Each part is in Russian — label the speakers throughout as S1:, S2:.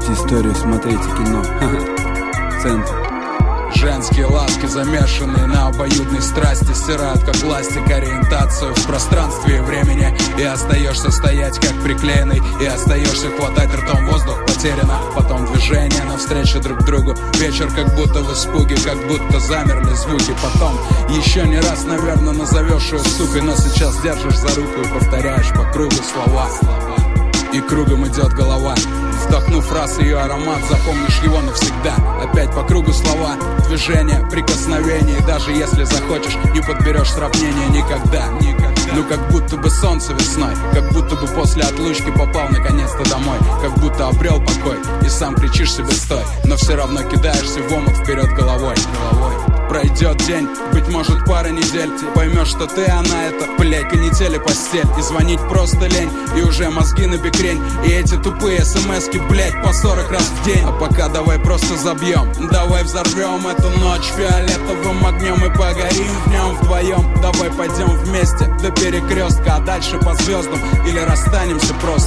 S1: Пишите историю, смотрите кино. Центр.
S2: Женские ласки, замешанные на обоюдной страсти, стирают как ластик ориентацию в пространстве и времени. И остаешься стоять как приклеенный, и остаешься хватать ртом воздух, потеряно. Потом движение навстречу друг другу. Вечер как будто в испуге, как будто замерли звуки. Потом еще не раз, наверное, назовешь ее сукой, но сейчас держишь за руку и повторяешь по кругу слова. И кругом идет голова. Вдохнув раз ее аромат, запомнишь его навсегда. Опять по кругу слова, движения, прикосновения. И даже если захочешь, не подберешь сравнения никогда. Ну как будто бы солнце весной, как будто бы после отлучки попал наконец-то домой, как будто обрел покой и сам кричишь себе стой, но все равно кидаешься в омут вперед головой. Пройдет день, быть может пара недель, поймешь, что ты, она это, блядь, канитель и постель. И звонить просто лень, и уже мозги на бекрень. И эти тупые смски, блядь, по 40 раз в день. А пока давай просто забьем, давай взорвем эту ночь фиолетовым огнем и погорим в нем вдвоем. Давай пойдем вместе до перекрестка, а дальше по звездам. Или расстанемся просто.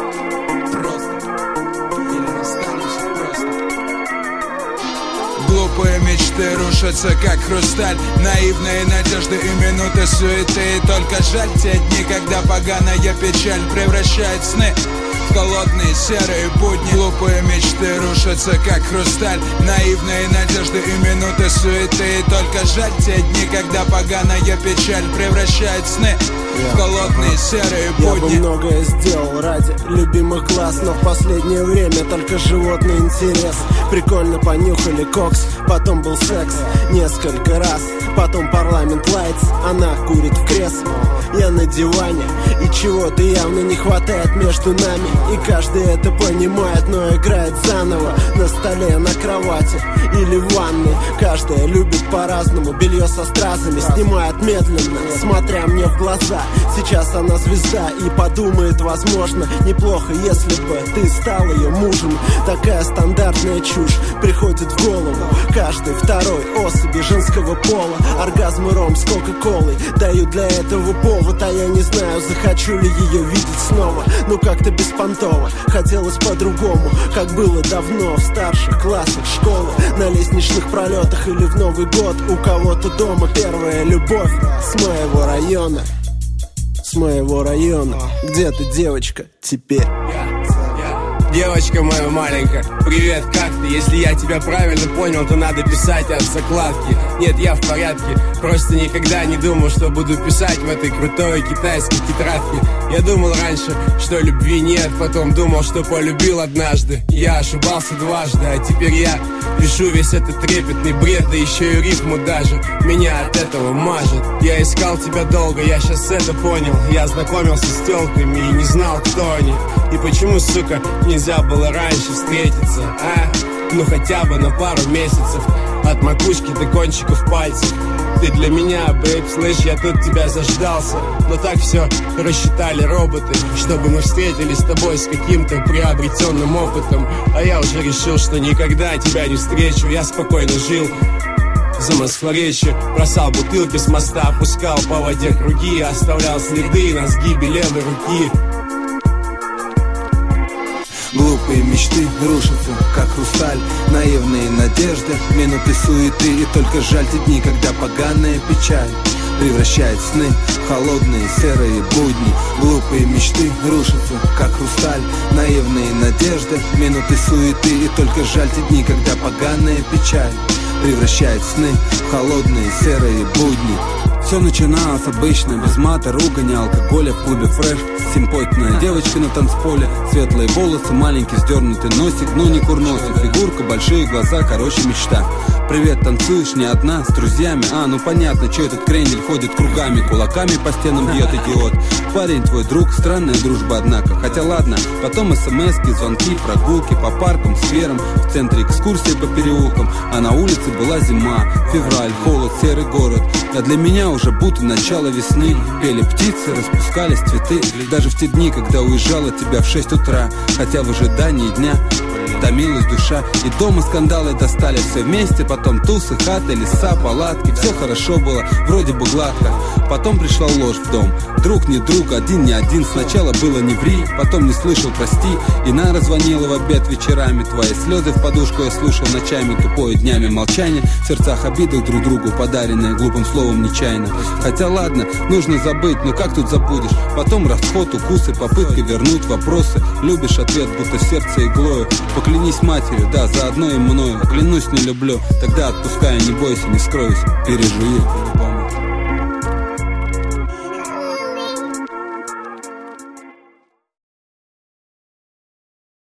S2: Глупые мечты рушатся, как хрусталь. Наивные надежды и минуты суеты. И только жаль те дни, когда поганая печаль превращает сны в холодные серые будни. Глупые мечты рушатся, как хрусталь. Наивные надежды и минуты суеты. И только жаль те дни, когда поганая печаль превращает сны в холодные серые будни.
S3: Я бы многое сделал ради любимых глаз, но в последнее время только животный интерес. Прикольно понюхали кокс, потом был секс несколько раз, потом парламент лайтс, она курит в кресле, я на диване, и чего-то явно не хватает между нами. И каждый это понимает, но играет заново на столе, на кровати или в ванной. Каждая любит по-разному, белье со стразами снимает медленно, смотря мне в глаза. Сейчас она звезда и подумает, возможно, неплохо, если бы ты стал ее мужем. Такая стандартная чушь приходит в голову каждой второй особи женского пола. Оргазм и ром с кока-колой дают для этого повод, а я не знаю, захочу ли ее видеть снова. Ну как-то беспонтово, хотелось по-другому, как было давно в старших классах школы, на лестничных пролетах или в Новый год у кого-то дома. Первая любовь с моего района. С моего района. Где ты, девочка, теперь?
S4: Девочка моя маленькая, привет, как ты? Если я тебя правильно понял, то надо писать от закладки. Нет, я в порядке, просто никогда не думал, что буду писать в этой крутой китайской тетрадке. Я думал раньше, что любви нет, потом думал, что полюбил однажды. Я ошибался дважды, а теперь я пишу весь этот трепетный бред, да еще и рифму даже. Меня от этого мажет. Я искал тебя долго, я сейчас это понял. Я знакомился с тёлками и не знал, кто они. И почему, сука, нельзя было раньше встретиться, а? Ну хотя бы на пару месяцев. От макушки до кончиков пальцев. Ты для меня, бэйб, слышь, я тут тебя заждался. Но так все рассчитали роботы, чтобы мы встретились с тобой с каким-то приобретенным опытом. А я уже решил, что никогда тебя не встречу. Я спокойно жил за Москворечье, бросал бутылки с моста, опускал по воде круги, оставлял следы на сгибе левой руки.
S1: Глупые мечты рушатся, как хрусталь. Наивные надежды, минуты суеты. И только жаль те дни, когда поганая печаль превращает сны в холодные серые будни. Глупые мечты рушатся, как хрусталь. Наивные надежды, минуты суеты. И только жаль те дни, когда поганая печаль превращает сны в холодные серые будни. Все начиналось обычно, без мата, ругани, алкоголя в клубе фреш. Симпотная девочка на танцполе, светлые волосы, маленький сдернутый носик, но не курносик, фигурка, большие глаза, короче мечта. Привет, танцуешь не одна, с друзьями? А, ну понятно, что этот крендель ходит кругами, кулаками по стенам бьет, идиот. Парень твой друг, странная дружба, однако. Хотя ладно, потом смски, звонки, прогулки по паркам, скверам, в центре экскурсии по переулкам. А на улице была зима, февраль, холод, серый город. А для меня уже будто начало весны. Пели птицы, распускались цветы. Даже в те дни, когда уезжала от тебя в 6 утра. Хотя в ожидании дня томилась душа. И дома скандалы достали все вместе. Потом тусы, хаты, леса, палатки. Все хорошо было, вроде бы гладко. Потом пришла ложь в дом. Друг не друг, один не один. Сначала было не ври, потом не слышал прости. И Нара звонила в обед вечерами. Твои слезы в подушку я слушал ночами. Тупое днями молчание. В сердцах обиды друг другу подаренные глупым словом нечаянно. Хотя ладно, нужно забыть, но как тут забудешь? Потом расход, укусы, попытка вернуть вопросы. Любишь ответ, будто сердце иглою. Поклянись матерью, да, заодно и мною. Клянусь, не люблю, тогда отпускай, не бойся, не скроюсь. Пережую по-любому.